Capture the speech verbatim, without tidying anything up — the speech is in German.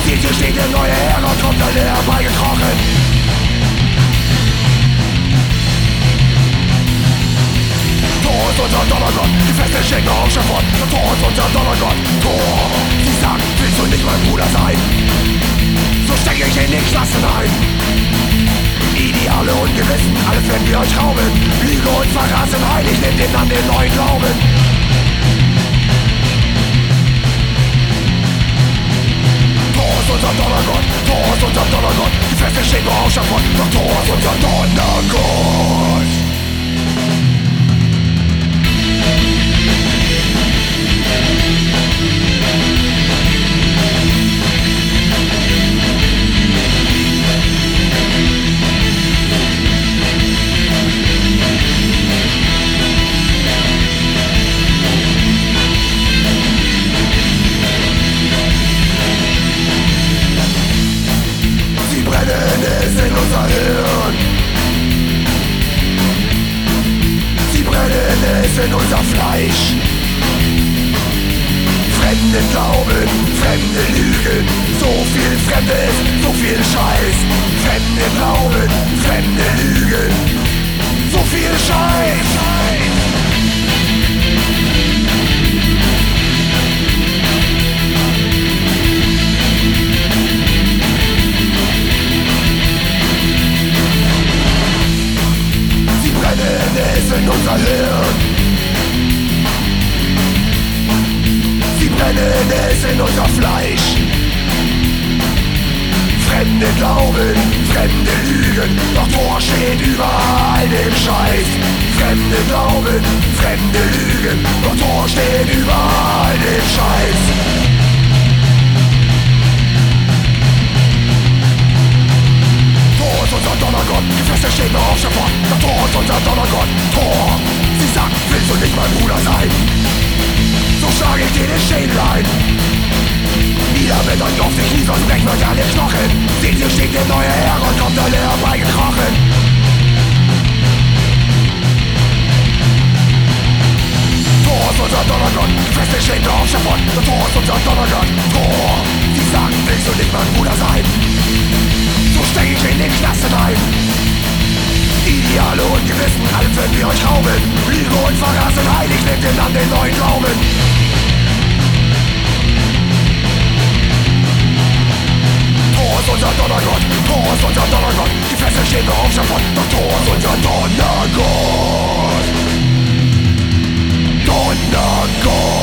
Seht, hier steht der neue Herr und kommt alle herbeigekrochen. Tor ist unser Donnergott, die Feste schenken auch schon fort. Tor ist unser Donnergott, Tor. Sie sagt, willst du nicht mein Bruder sein? So steck ich in die Klassen ein. Ideale und Gewissen, alles werden wir euch rauben. Lüge und Verrat sind heilig, nehmt den an den neuen Glauben. Tor ist unser Donnergott, Tor ist unser Donnergott. Die Feste schenken auch schon fort. Doch Tor ist unser Donnergott. In unser Fleisch. Fremde Glauben, fremde Lügen, so viel Fremdes, so viel Scheiß. Fremde Glauben, fremde Lügen, so viel Scheiß. Sie brennen es in unser Hirn. Brennen es in unser Fleisch. Fremde Glauben, fremde Lügen, doch Tor steht über all dem Scheiß. Fremde Glauben, fremde Lügen, doch Tor steht über all dem Scheiß. Tor ist unser Donnergott, die Feste stehen auf schon fort. Doch Tor ist unser Donnergott, Tor. Sie sagt, willst du nicht mein Bruder sein? So schlage ich dir den Schädel ein. Nieder mit euch auf die Knie, sonst brechen euch alle Knochen. Seht, hier steht der neue Herr und kommt alle herbeigekrochen. Tor ist unser Donnergott, Feste stehen auf schon fort. Tor ist unser Donnergott, Tor. Sie sagen, willst du nicht mein Bruder sein? So steck ich in den Klassen ein. Ideale und Gewissen, alles werden wir euch rauben. Lüge und Verrat sind heilig, nehmt den an den neuen Glauben. Tor ist unser Donnergott, Tor ist unser Donnergott. Die Feste stehen auf schon fort, doch Tor ist unser Donnergott. Donnergott.